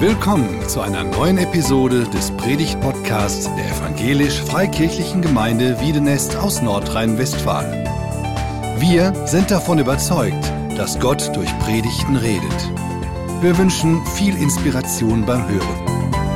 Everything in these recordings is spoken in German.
Willkommen zu einer neuen Episode des Predigt-Podcasts der Evangelisch-Freikirchlichen Gemeinde Wiedenest aus Nordrhein-Westfalen. Wir sind davon überzeugt, dass Gott durch Predigten redet. Wir wünschen viel Inspiration beim Hören.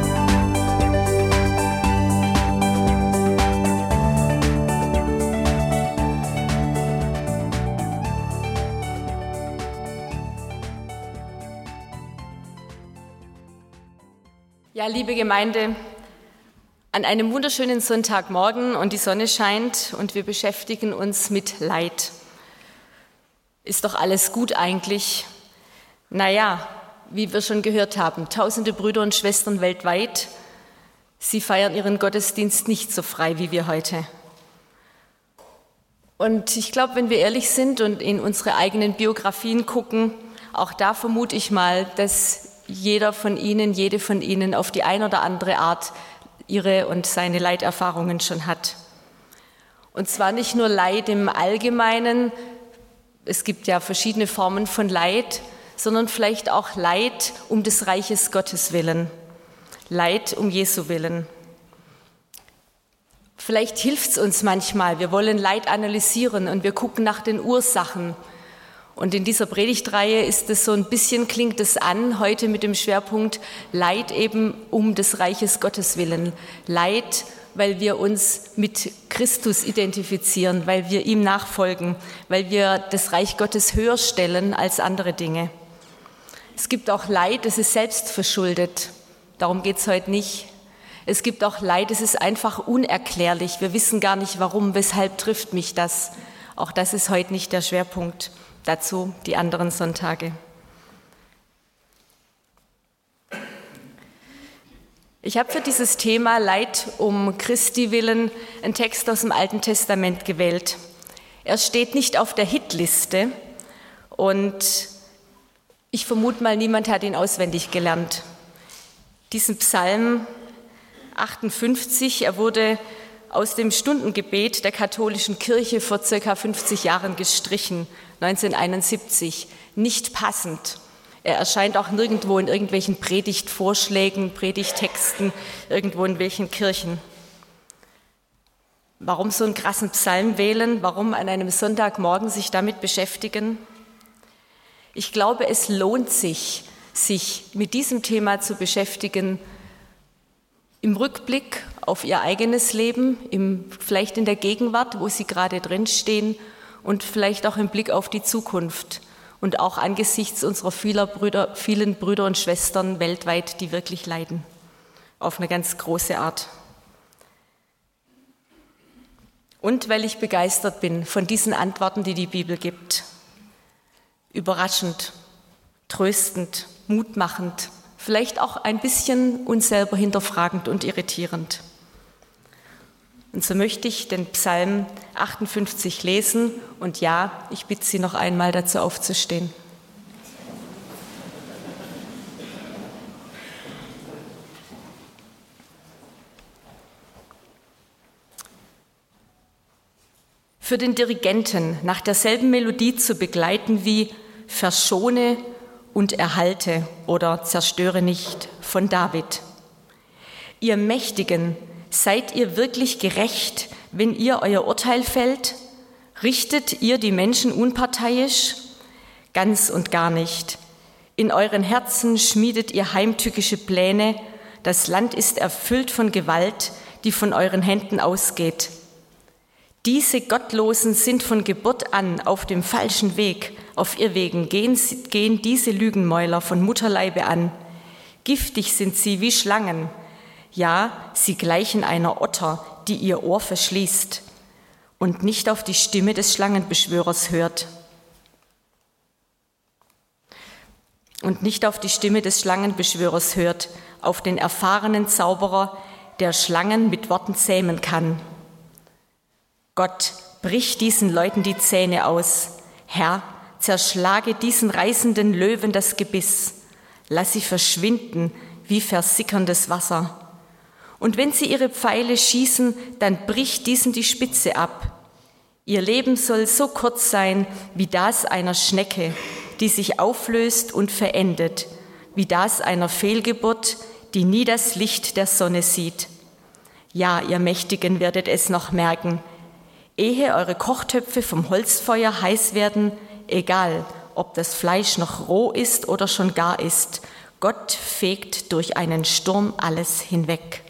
Ja, liebe Gemeinde, an einem wunderschönen Sonntagmorgen und die Sonne scheint und wir beschäftigen uns mit Leid. Ist doch alles gut eigentlich? Naja, wie wir schon gehört haben, tausende Brüder und Schwestern weltweit, sie feiern ihren Gottesdienst nicht so frei wie wir heute. Und ich glaube, wenn wir ehrlich sind und in unsere eigenen Biografien gucken, auch da vermute ich mal, dass jede von Ihnen auf die eine oder andere Art ihre und seine Leiterfahrungen schon hat. Und zwar nicht nur Leid im Allgemeinen, es gibt ja verschiedene Formen von Leid, sondern vielleicht auch Leid um des Reiches Gottes willen, Leid um Jesu willen. Vielleicht hilft es uns manchmal, wir wollen Leid analysieren und wir gucken nach den Ursachen. Und in dieser Predigtreihe ist es so ein bisschen, klingt es an, heute mit dem Schwerpunkt Leid eben um des Reiches Gottes willen. Leid, weil wir uns mit Christus identifizieren, weil wir ihm nachfolgen, weil wir das Reich Gottes höher stellen als andere Dinge. Es gibt auch Leid, das ist selbstverschuldet. Darum geht es heute nicht. Es gibt auch Leid, das ist einfach unerklärlich. Wir wissen gar nicht, warum, weshalb trifft mich das. Auch das ist heute nicht der Schwerpunkt. Dazu die anderen Sonntage. Ich habe für dieses Thema Leid um Christi willen einen Text aus dem Alten Testament gewählt. Er steht nicht auf der Hitliste und ich vermute mal, niemand hat ihn auswendig gelernt. Diesen Psalm 58, er wurde aus dem Stundengebet der katholischen Kirche vor ca. 50 Jahren gestrichen, 1971, nicht passend. Er erscheint auch nirgendwo in irgendwelchen Predigtvorschlägen, Predigttexten, irgendwo in welchen Kirchen. Warum so einen krassen Psalm wählen? Warum an einem Sonntagmorgen sich damit beschäftigen? Ich glaube, es lohnt sich mit diesem Thema zu beschäftigen, im Rückblick auf ihr eigenes Leben, vielleicht in der Gegenwart, wo sie gerade drinstehen und vielleicht auch im Blick auf die Zukunft und auch angesichts unserer vielen Brüder und Schwestern weltweit, die wirklich leiden, auf eine ganz große Art. Und weil ich begeistert bin von diesen Antworten, die die Bibel gibt. Überraschend, tröstend, mutmachend, vielleicht auch ein bisschen uns selber hinterfragend und irritierend. Und so möchte ich den Psalm 58 lesen und ja, ich bitte Sie noch einmal dazu aufzustehen. Für den Dirigenten nach derselben Melodie zu begleiten wie Verschone und erhalte oder zerstöre nicht von David. Ihr Mächtigen, seid ihr wirklich gerecht, wenn ihr euer Urteil fällt? Richtet ihr die Menschen unparteiisch? Ganz und gar nicht. In euren Herzen schmiedet ihr heimtückische Pläne. Das Land ist erfüllt von Gewalt, die von euren Händen ausgeht. Diese Gottlosen sind von Geburt an auf dem falschen Weg. Auf Irrwegen gehen diese Lügenmäuler von Mutterleibe an. Giftig sind sie wie Schlangen. Ja, sie gleichen einer Otter, die ihr Ohr verschließt und nicht auf die Stimme des Schlangenbeschwörers hört. Auf den erfahrenen Zauberer, der Schlangen mit Worten zähmen kann. Gott, brich diesen Leuten die Zähne aus. Herr, zerschlage diesen reißenden Löwen das Gebiss. Lass sie verschwinden wie versickerndes Wasser. Und wenn sie ihre Pfeile schießen, dann bricht diesen die Spitze ab. Ihr Leben soll so kurz sein wie das einer Schnecke, die sich auflöst und verendet, wie das einer Fehlgeburt, die nie das Licht der Sonne sieht. Ja, ihr Mächtigen werdet es noch merken, ehe eure Kochtöpfe vom Holzfeuer heiß werden, egal, ob das Fleisch noch roh ist oder schon gar ist, Gott fegt durch einen Sturm alles hinweg.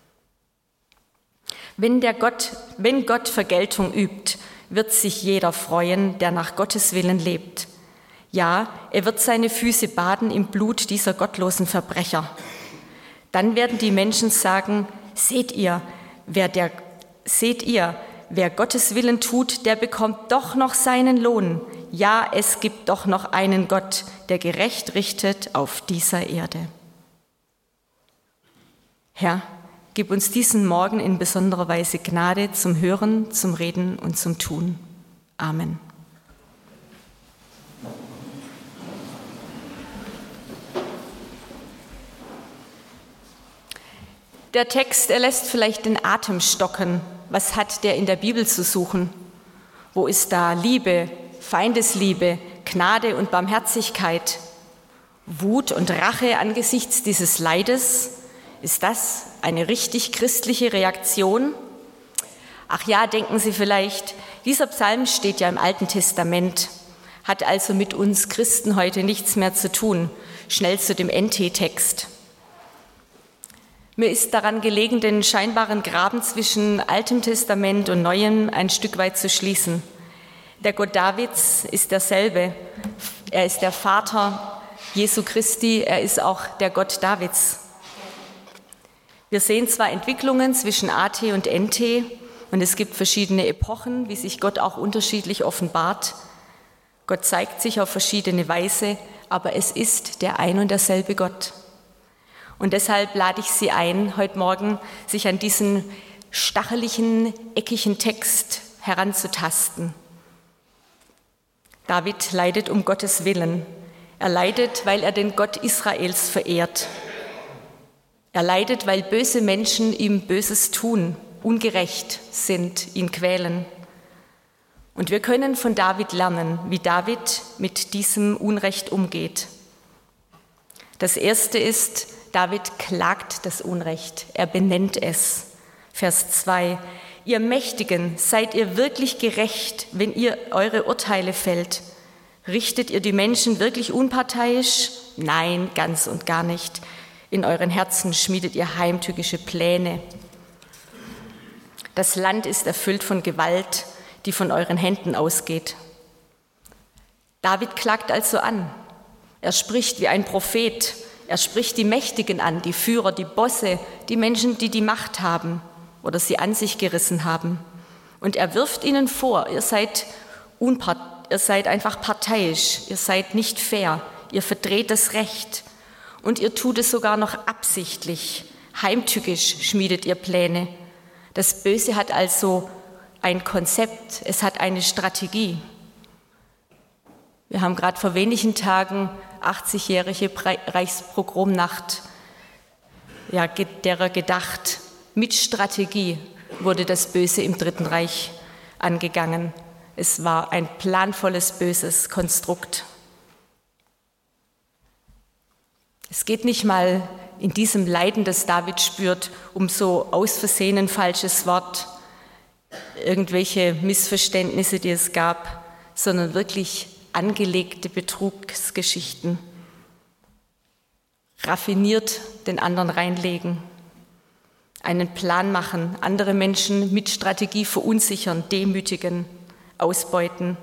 Wenn Gott Vergeltung übt, wird sich jeder freuen, der nach Gottes Willen lebt. Ja, er wird seine Füße baden im Blut dieser gottlosen Verbrecher. Dann werden die Menschen sagen, seht ihr, wer Gottes Willen tut, der bekommt doch noch seinen Lohn. Ja, es gibt doch noch einen Gott, der gerecht richtet auf dieser Erde. Herr, gib uns diesen Morgen in besonderer Weise Gnade zum Hören, zum Reden und zum Tun. Amen. Der Text, er lässt vielleicht den Atem stocken. Was hat der in der Bibel zu suchen? Wo ist da Liebe, Feindesliebe, Gnade und Barmherzigkeit? Wut und Rache angesichts dieses Leides? Ist das eine richtig christliche Reaktion? Ach ja, denken Sie vielleicht, dieser Psalm steht ja im Alten Testament, hat also mit uns Christen heute nichts mehr zu tun. Schnell zu dem NT-Text. Mir ist daran gelegen, den scheinbaren Graben zwischen Altem Testament und Neuem ein Stück weit zu schließen. Der Gott Davids ist derselbe. Er ist der Vater Jesu Christi, er ist auch der Gott Davids. Wir sehen zwar Entwicklungen zwischen AT und NT und es gibt verschiedene Epochen, wie sich Gott auch unterschiedlich offenbart. Gott zeigt sich auf verschiedene Weise, aber es ist der ein und derselbe Gott. Und deshalb lade ich Sie ein, heute Morgen sich an diesen stacheligen, eckigen Text heranzutasten. David leidet um Gottes Willen. Er leidet, weil er den Gott Israels verehrt. Er leidet, weil böse Menschen ihm Böses tun, ungerecht sind, ihn quälen. Und wir können von David lernen, wie David mit diesem Unrecht umgeht. Das Erste ist, David klagt das Unrecht, er benennt es. Vers 2, ihr Mächtigen, seid ihr wirklich gerecht, wenn ihr eure Urteile fällt? Richtet ihr die Menschen wirklich unparteiisch? Nein, ganz und gar nicht. In euren Herzen schmiedet ihr heimtückische Pläne. Das Land ist erfüllt von Gewalt, die von euren Händen ausgeht. David klagt also an. Er spricht wie ein Prophet. Er spricht die Mächtigen an, die Führer, die Bosse, die Menschen, die die Macht haben oder sie an sich gerissen haben. Und er wirft ihnen vor, ihr seid einfach parteiisch, ihr seid nicht fair, ihr verdreht das Recht und ihr tut es sogar noch absichtlich. Heimtückisch schmiedet ihr Pläne. Das Böse hat also ein Konzept, es hat eine Strategie. Wir haben gerade vor wenigen Tagen 80-jährige Reichspogromnacht, ja, derer gedacht. Mit Strategie wurde das Böse im Dritten Reich angegangen. Es war ein planvolles, böses Konstrukt. Es geht nicht mal in diesem Leiden, das David spürt, um so aus Versehen ein falsches Wort, irgendwelche Missverständnisse, die es gab, sondern wirklich angelegte Betrugsgeschichten, raffiniert den anderen reinlegen, einen Plan machen, andere Menschen mit Strategie verunsichern, demütigen, ausbeuten.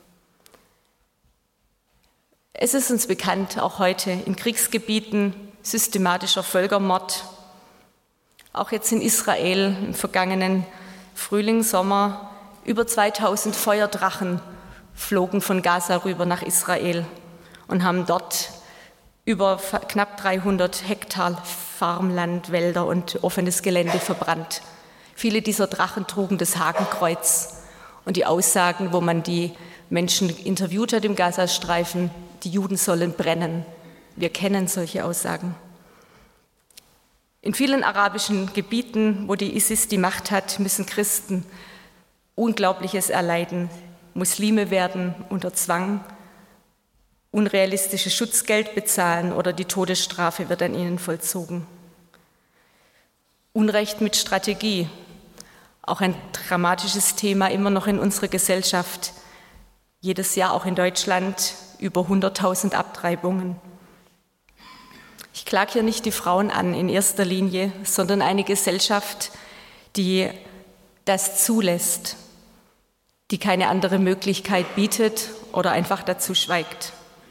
Es ist uns bekannt, auch heute in Kriegsgebieten, systematischer Völkermord, auch jetzt in Israel im vergangenen Frühling, Sommer, über 2000 Feuerdrachen flogen von Gaza rüber nach Israel und haben dort über knapp 300 Hektar Farmland, Wälder und offenes Gelände verbrannt. Viele dieser Drachen trugen das Hakenkreuz und die Aussagen, wo man die Menschen interviewt hat im Gazastreifen, die Juden sollen brennen. Wir kennen solche Aussagen. In vielen arabischen Gebieten, wo die ISIS die Macht hat, müssen Christen Unglaubliches erleiden. Muslime werden unter Zwang unrealistisches Schutzgeld bezahlen oder die Todesstrafe wird an ihnen vollzogen. Unrecht mit Strategie, auch ein dramatisches Thema immer noch in unserer Gesellschaft. Jedes Jahr auch in Deutschland über 100.000 Abtreibungen. Ich klage hier nicht die Frauen an in erster Linie, sondern eine Gesellschaft, die das zulässt, die keine andere Möglichkeit bietet oder einfach dazu schweigt.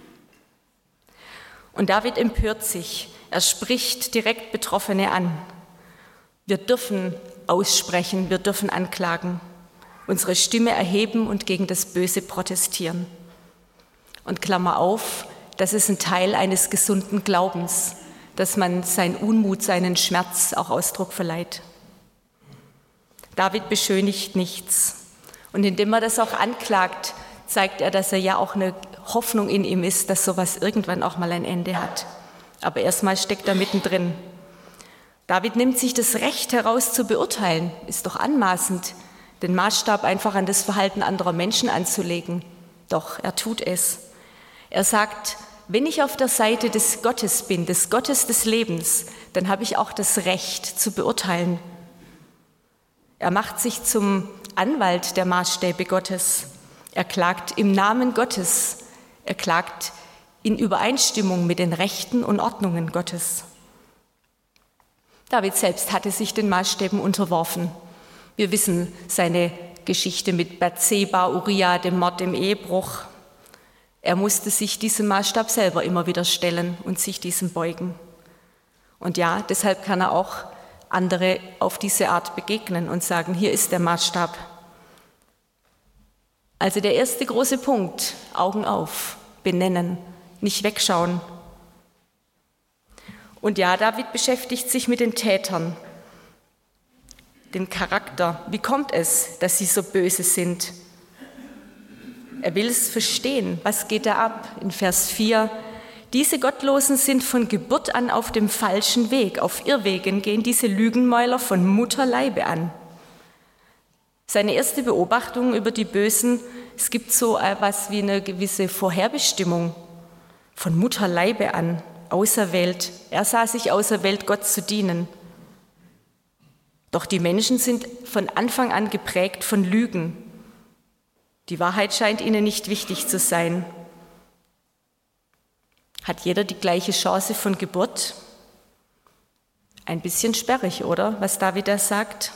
Und David empört sich, er spricht direkt Betroffene an. Wir dürfen aussprechen, wir dürfen anklagen, unsere Stimme erheben und gegen das Böse protestieren. Und Klammer auf, das ist ein Teil eines gesunden Glaubens, dass man seinen Unmut, seinen Schmerz auch Ausdruck verleiht. David beschönigt nichts. Und indem er das auch anklagt, zeigt er, dass er ja auch eine Hoffnung in ihm ist, dass sowas irgendwann auch mal ein Ende hat. Aber erstmal steckt er mittendrin. David nimmt sich das Recht heraus zu beurteilen. Ist doch anmaßend, den Maßstab einfach an das Verhalten anderer Menschen anzulegen. Doch, er tut es. Er sagt, wenn ich auf der Seite des Gottes bin, des Gottes des Lebens, dann habe ich auch das Recht zu beurteilen. Er macht sich zum Anwalt der Maßstäbe Gottes. Er klagt im Namen Gottes. Er klagt in Übereinstimmung mit den Rechten und Ordnungen Gottes. David selbst hatte sich den Maßstäben unterworfen. Wir wissen seine Geschichte mit Bathseba, Uria, dem Mord, dem Ehebruch. Er musste sich diesem Maßstab selber immer wieder stellen und sich diesem beugen. Und ja, deshalb kann er auch andere auf diese Art begegnen und sagen, hier ist der Maßstab. Also der erste große Punkt, Augen auf, benennen, nicht wegschauen. Und ja, David beschäftigt sich mit den Tätern, den Charakter. Wie kommt es, dass sie so böse sind? Er will es verstehen. Was geht da ab? In Vers 4. Diese Gottlosen sind von Geburt an auf dem falschen Weg. Auf Irrwegen gehen diese Lügenmäuler von Mutterleibe an. Seine erste Beobachtung über die Bösen, es gibt so etwas wie eine gewisse Vorherbestimmung von Mutterleibe an, auserwählt. Er sah sich auserwählt, Gott zu dienen. Doch die Menschen sind von Anfang an geprägt von Lügen. Die Wahrheit scheint ihnen nicht wichtig zu sein. Hat jeder die gleiche Chance von Geburt? Ein bisschen sperrig, oder, was David da sagt?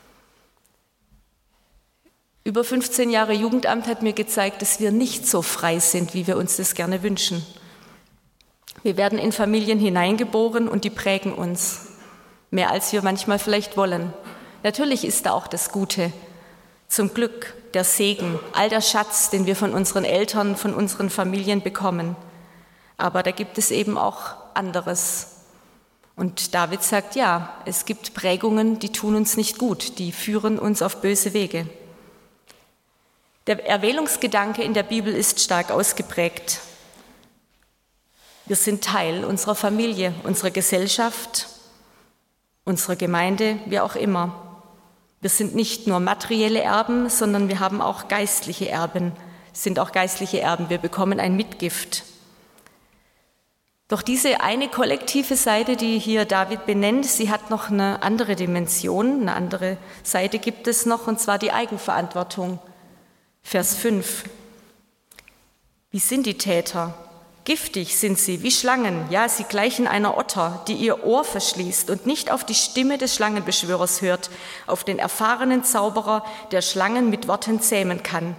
Über 15 Jahre Jugendamt hat mir gezeigt, dass wir nicht so frei sind, wie wir uns das gerne wünschen. Wir werden in Familien hineingeboren und die prägen uns, mehr als wir manchmal vielleicht wollen. Natürlich ist da auch das Gute, zum Glück, der Segen, all der Schatz, den wir von unseren Eltern, von unseren Familien bekommen. Aber da gibt es eben auch anderes. Und David sagt, ja, es gibt Prägungen, die tun uns nicht gut, die führen uns auf böse Wege. Der Erwählungsgedanke in der Bibel ist stark ausgeprägt. Wir sind Teil unserer Familie, unserer Gesellschaft, unserer Gemeinde, wie auch immer. Wir sind nicht nur materielle Erben, sondern wir haben auch geistliche Erben, sind auch geistliche Erben. Wir bekommen ein Mitgift. Doch diese eine kollektive Seite, die hier David benennt, sie hat noch eine andere Dimension, eine andere Seite gibt es noch, und zwar die Eigenverantwortung. Vers 5. Wie sind die Täter? Giftig sind sie, wie Schlangen. Ja, sie gleichen einer Otter, die ihr Ohr verschließt und nicht auf die Stimme des Schlangenbeschwörers hört, auf den erfahrenen Zauberer, der Schlangen mit Worten zähmen kann.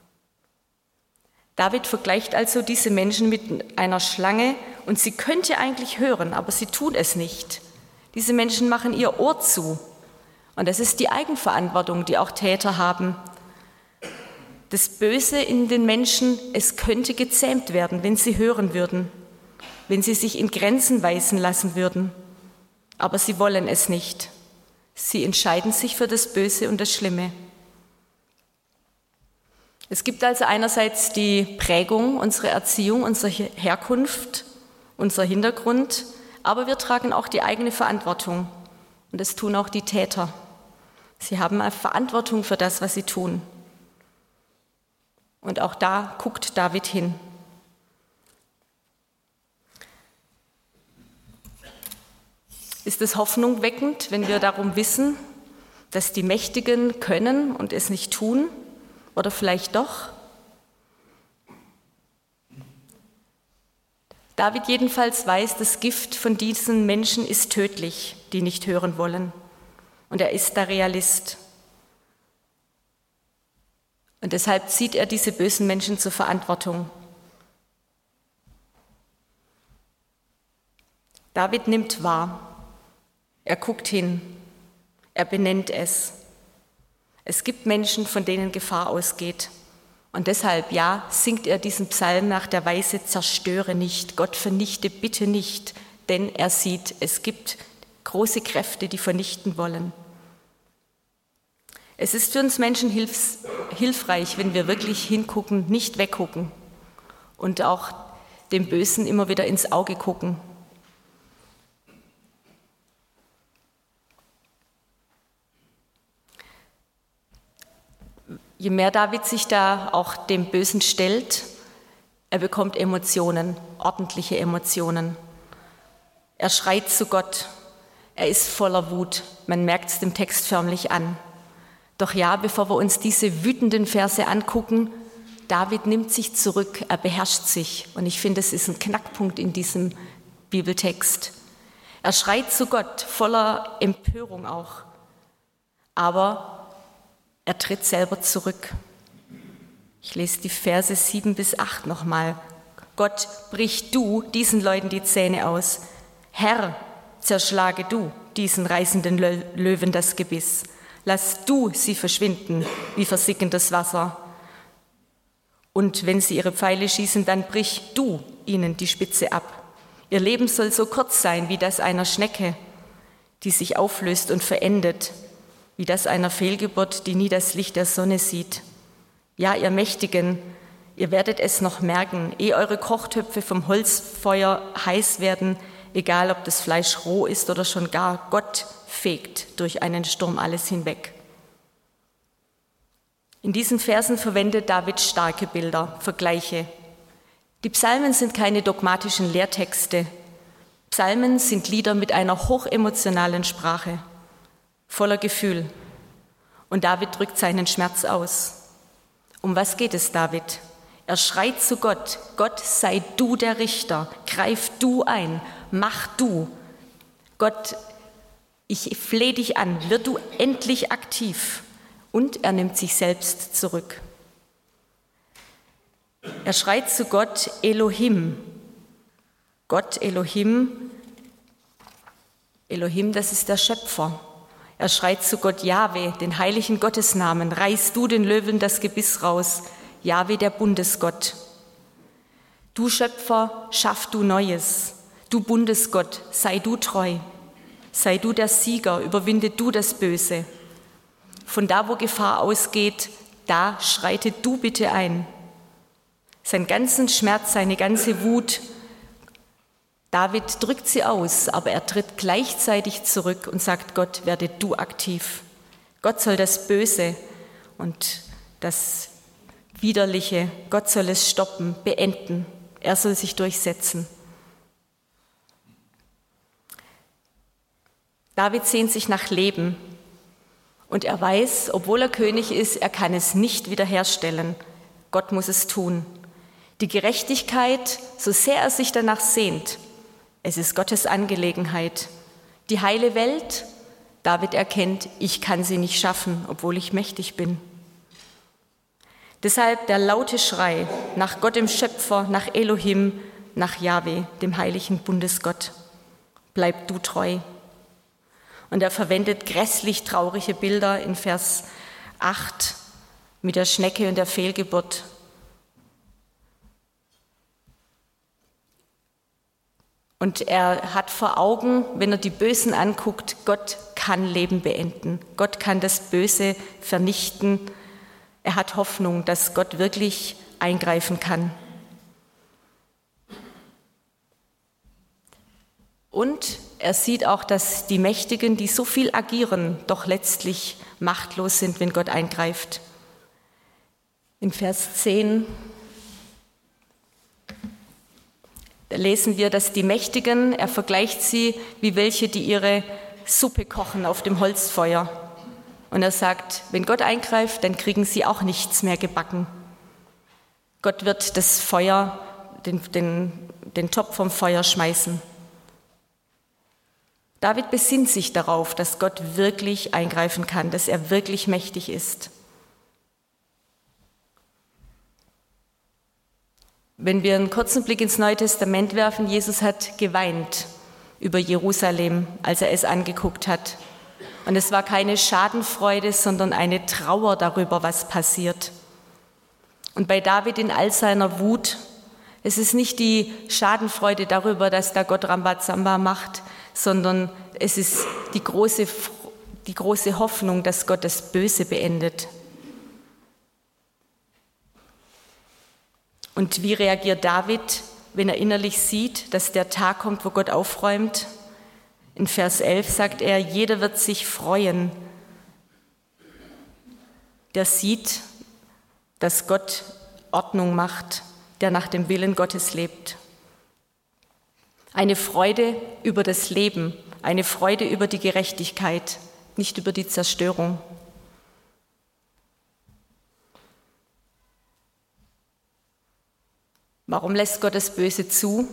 David vergleicht also diese Menschen mit einer Schlange und sie könnte eigentlich hören, aber sie tun es nicht. Diese Menschen machen ihr Ohr zu. Und das ist die Eigenverantwortung, die auch Täter haben. Das Böse in den Menschen, es könnte gezähmt werden, wenn sie hören würden, wenn sie sich in Grenzen weisen lassen würden. Aber sie wollen es nicht. Sie entscheiden sich für das Böse und das Schlimme. Es gibt also einerseits die Prägung, unsere Erziehung, unsere Herkunft, unser Hintergrund, aber wir tragen auch die eigene Verantwortung. Und das tun auch die Täter. Sie haben eine Verantwortung für das, was sie tun. Und auch da guckt David hin. Ist es hoffnungweckend, wenn wir darum wissen, dass die Mächtigen können und es nicht tun? Oder vielleicht doch? David jedenfalls weiß, das Gift von diesen Menschen ist tödlich, die nicht hören wollen. Und er ist der Realist. Und deshalb zieht er diese bösen Menschen zur Verantwortung. David nimmt wahr. Er guckt hin. Er benennt es. Es gibt Menschen, von denen Gefahr ausgeht. Und deshalb, ja, singt er diesen Psalm nach der Weise, zerstöre nicht, Gott vernichte bitte nicht, denn er sieht, es gibt große Kräfte, die vernichten wollen. Es ist für uns Menschen hilfreich, wenn wir wirklich hingucken, nicht weggucken und auch dem Bösen immer wieder ins Auge gucken. Je mehr David sich da auch dem Bösen stellt, er bekommt Emotionen, ordentliche Emotionen. Er schreit zu Gott, er ist voller Wut, man merkt es dem Text förmlich an. Doch ja, bevor wir uns diese wütenden Verse angucken, David nimmt sich zurück, er beherrscht sich. Und ich finde, es ist ein Knackpunkt in diesem Bibeltext. Er schreit zu Gott, voller Empörung auch. Aber er tritt selber zurück. Ich lese die Verse 7 bis 8 nochmal. Gott, brich du diesen Leuten die Zähne aus. Herr, zerschlage du diesen reißenden Löwen das Gebiss. Lass du sie verschwinden wie versickerndes Wasser. Und wenn sie ihre Pfeile schießen, dann brich du ihnen die Spitze ab. Ihr Leben soll so kurz sein wie das einer Schnecke, die sich auflöst und verendet, wie das einer Fehlgeburt, die nie das Licht der Sonne sieht. Ja, ihr Mächtigen, ihr werdet es noch merken, ehe eure Kochtöpfe vom Holzfeuer heiß werden, egal ob das Fleisch roh ist oder schon gar, Gott fegt durch einen Sturm alles hinweg. In diesen Versen verwendet David starke Bilder, Vergleiche. Die Psalmen sind keine dogmatischen Lehrtexte. Psalmen sind Lieder mit einer hochemotionalen Sprache, voller Gefühl. Und David drückt seinen Schmerz aus. Um was geht es David? Er schreit zu Gott, Gott, sei du der Richter, greif du ein, mach du. Gott, ich flehe dich an, wird du endlich aktiv. Und er nimmt sich selbst zurück. Er schreit zu Gott, Elohim. Gott, Elohim, das ist der Schöpfer. Er schreit zu Gott, Jahwe, den heiligen Gottesnamen, reiß du den Löwen das Gebiss raus, Jahwe, der Bundesgott. Du Schöpfer, schaff du Neues, du Bundesgott, sei du treu, sei du der Sieger, überwinde du das Böse. Von da, wo Gefahr ausgeht, da schreite du bitte ein. Seinen ganzen Schmerz, seine ganze Wut, David drückt sie aus, aber er tritt gleichzeitig zurück und sagt, Gott, werde du aktiv. Gott soll das Böse und das Widerliche, Gott soll es stoppen, beenden. Er soll sich durchsetzen. David sehnt sich nach Leben und er weiß, obwohl er König ist, er kann es nicht wiederherstellen. Gott muss es tun. Die Gerechtigkeit, so sehr er sich danach sehnt, es ist Gottes Angelegenheit. Die heile Welt, David erkennt, ich kann sie nicht schaffen, obwohl ich mächtig bin. Deshalb der laute Schrei nach Gott dem Schöpfer, nach Elohim, nach Jahwe, dem heiligen Bundesgott. Bleib du treu. Und er verwendet grässlich traurige Bilder in Vers 8 mit der Schnecke und der Fehlgeburt. Und er hat vor Augen, wenn er die Bösen anguckt, Gott kann Leben beenden. Gott kann das Böse vernichten. Er hat Hoffnung, dass Gott wirklich eingreifen kann. Und er sieht auch, dass die Mächtigen, die so viel agieren, doch letztlich machtlos sind, wenn Gott eingreift. In Vers 10 lesen wir, dass die Mächtigen, er vergleicht sie wie welche, die ihre Suppe kochen auf dem Holzfeuer. Und er sagt, wenn Gott eingreift, dann kriegen sie auch nichts mehr gebacken. Gott wird das Feuer, den Topf vom Feuer schmeißen. David besinnt sich darauf, dass Gott wirklich eingreifen kann, dass er wirklich mächtig ist. Wenn wir einen kurzen Blick ins Neue Testament werfen, Jesus hat geweint über Jerusalem, als er es angeguckt hat. Und es war keine Schadenfreude, sondern eine Trauer darüber, was passiert. Und bei David in all seiner Wut, es ist nicht die Schadenfreude darüber, dass da Gott Rambazamba macht, sondern es ist die große Hoffnung, dass Gott das Böse beendet. Und wie reagiert David, wenn er innerlich sieht, dass der Tag kommt, wo Gott aufräumt? In Vers 11 sagt er, jeder wird sich freuen, der sieht, dass Gott Ordnung macht, der nach dem Willen Gottes lebt. Eine Freude über das Leben, eine Freude über die Gerechtigkeit, nicht über die Zerstörung. Warum lässt Gott das Böse zu?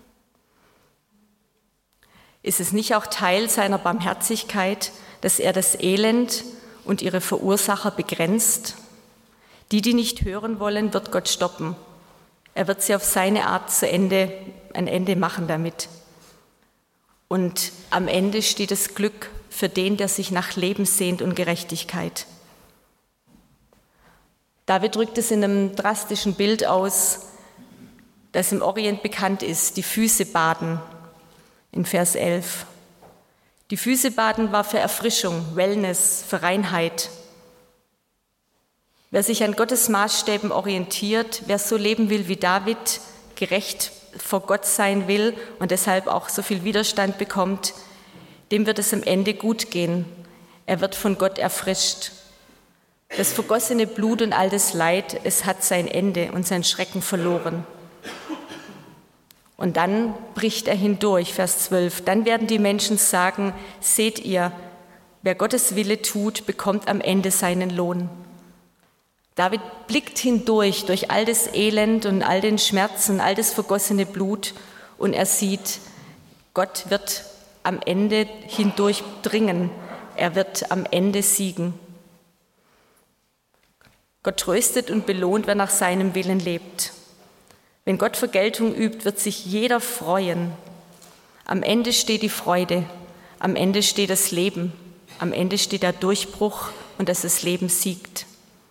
Ist es nicht auch Teil seiner Barmherzigkeit, dass er das Elend und ihre Verursacher begrenzt? Die nicht hören wollen, wird Gott stoppen. Er wird sie auf seine Art ein Ende machen damit. Und am Ende steht das Glück für den, der sich nach Leben sehnt und Gerechtigkeit. David drückt es in einem drastischen Bild aus, das im Orient bekannt ist, die Füße baden. In Vers 11. Die Füße baden war für Erfrischung, Wellness, für Reinheit. Wer sich an Gottes Maßstäben orientiert, wer so leben will wie David, gerecht vor Gott sein will und deshalb auch so viel Widerstand bekommt, dem wird es am Ende gut gehen. Er wird von Gott erfrischt. Das vergossene Blut und all das Leid, es hat sein Ende und sein Schrecken verloren. Und dann bricht er hindurch, Vers 12. Dann werden die Menschen sagen, seht ihr, wer Gottes Wille tut, bekommt am Ende seinen Lohn. David blickt hindurch, durch all das Elend und all den Schmerzen, all das vergossene Blut und er sieht, Gott wird am Ende hindurchdringen. Er wird am Ende siegen. Gott tröstet und belohnt, wer nach seinem Willen lebt. Wenn Gott Vergeltung übt, wird sich jeder freuen. Am Ende steht die Freude, am Ende steht das Leben, am Ende steht der Durchbruch und dass das Leben siegt.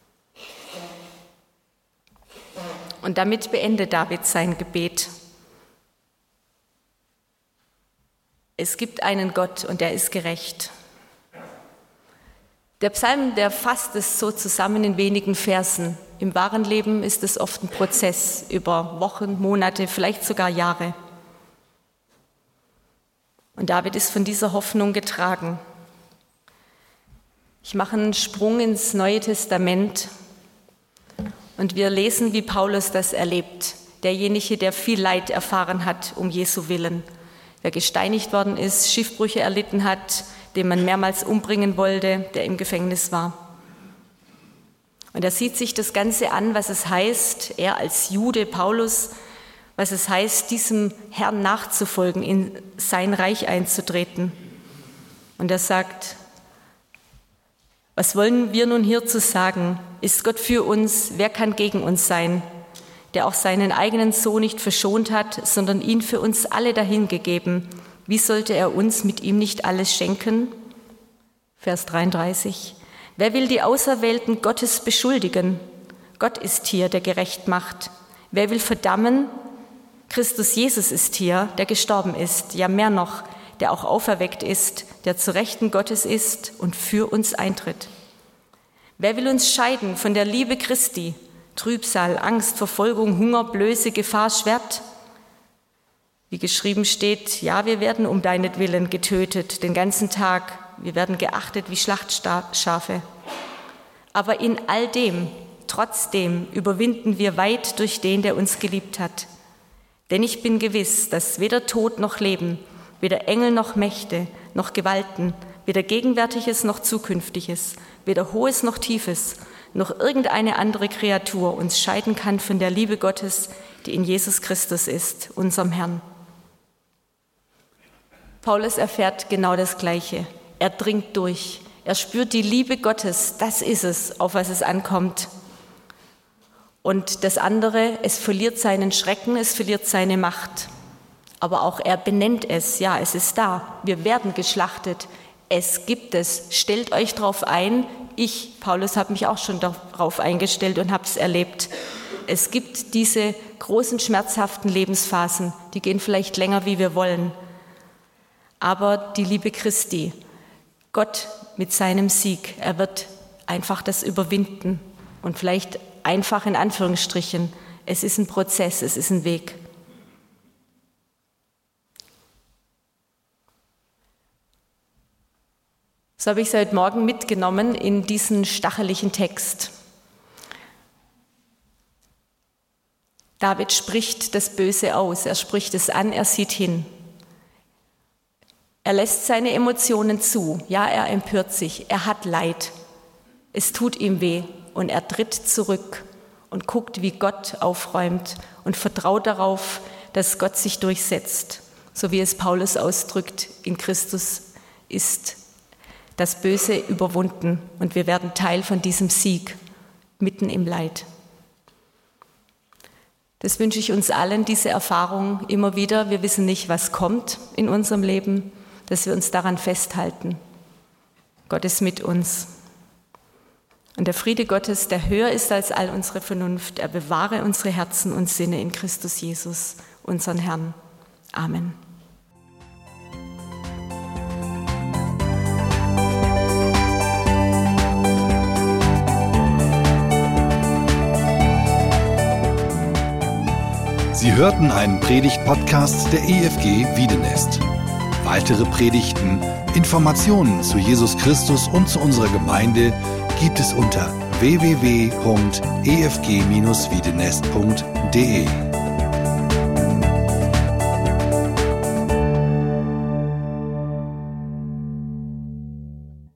Und damit beendet David sein Gebet. Es gibt einen Gott und er ist gerecht. Der Psalm, der fasst es so zusammen in wenigen Versen. Im wahren Leben ist es oft ein Prozess über Wochen, Monate, vielleicht sogar Jahre. Und David ist von dieser Hoffnung getragen. Ich mache einen Sprung ins Neue Testament und wir lesen, wie Paulus das erlebt. Derjenige, der viel Leid erfahren hat um Jesu Willen. Der gesteinigt worden ist, Schiffbrüche erlitten hat, den man mehrmals umbringen wollte, der im Gefängnis war. Und er sieht sich das Ganze an, was es heißt, er als Jude, Paulus, was es heißt, diesem Herrn nachzufolgen, in sein Reich einzutreten. Und er sagt, was wollen wir nun hierzu sagen? Ist Gott für uns? Wer kann gegen uns sein? Der auch seinen eigenen Sohn nicht verschont hat, sondern ihn für uns alle dahingegeben. Wie sollte er uns mit ihm nicht alles schenken? Vers 33. Wer will die Auserwählten Gottes beschuldigen? Gott ist hier, der gerecht macht. Wer will verdammen? Christus Jesus ist hier, der gestorben ist. Ja, mehr noch, der auch auferweckt ist, der zu Rechten Gottes ist und für uns eintritt. Wer will uns scheiden von der Liebe Christi? Trübsal, Angst, Verfolgung, Hunger, Blöße, Gefahr, Schwert? Wie geschrieben steht, ja, wir werden um deinetwillen getötet, den ganzen Tag. Wir werden geachtet wie Schlachtschafe. Aber in all dem, trotzdem, überwinden wir weit durch den, der uns geliebt hat. Denn ich bin gewiss, dass weder Tod noch Leben, weder Engel noch Mächte, noch Gewalten, weder Gegenwärtiges noch Zukünftiges, weder Hohes noch Tiefes, noch irgendeine andere Kreatur uns scheiden kann von der Liebe Gottes, die in Jesus Christus ist, unserem Herrn. Paulus erfährt genau das Gleiche. Er dringt durch. Er spürt die Liebe Gottes. Das ist es, auf was es ankommt. Und das andere, es verliert seinen Schrecken, es verliert seine Macht. Aber auch er benennt es. Ja, es ist da. Wir werden geschlachtet. Es gibt es. Stellt euch darauf ein. Ich, Paulus, habe mich auch schon darauf eingestellt und habe es erlebt. Es gibt diese großen, schmerzhaften Lebensphasen. Die gehen vielleicht länger, wie wir wollen. Aber die Liebe Christi, Gott mit seinem Sieg, er wird einfach das überwinden. Und vielleicht einfach in Anführungsstrichen, es ist ein Prozess, es ist ein Weg. So habe ich es heute Morgen mitgenommen in diesen stacheligen Text. David spricht das Böse aus, er spricht es an, er sieht hin. Er lässt seine Emotionen zu, ja, er empört sich, er hat Leid, es tut ihm weh und er tritt zurück und guckt, wie Gott aufräumt und vertraut darauf, dass Gott sich durchsetzt. So wie es Paulus ausdrückt, in Christus ist das Böse überwunden und wir werden Teil von diesem Sieg mitten im Leid. Das wünsche ich uns allen, diese Erfahrung immer wieder. Wir wissen nicht, was kommt in unserem Leben, dass wir uns daran festhalten. Gott ist mit uns. Und der Friede Gottes, der höher ist als all unsere Vernunft, er bewahre unsere Herzen und Sinne in Christus Jesus, unseren Herrn. Amen. Sie hörten einen Predigt-Podcast der EFG Wiedenest. Weitere Predigten, Informationen zu Jesus Christus und zu unserer Gemeinde gibt es unter www.efg-wiedenest.de.